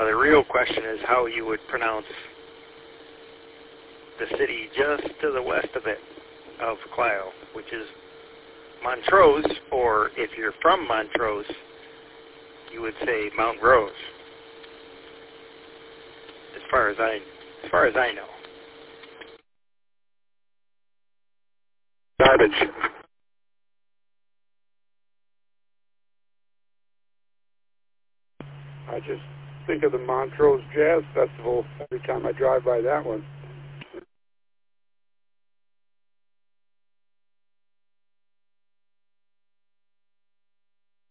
the real question is how you would pronounce the city just to the west of it, of Clio, which is Montrose, or if you're from Montrose, you would say Mount Rose. As far as I know. Garbage. I just think of the Montrose Jazz Festival every time I drive by that one.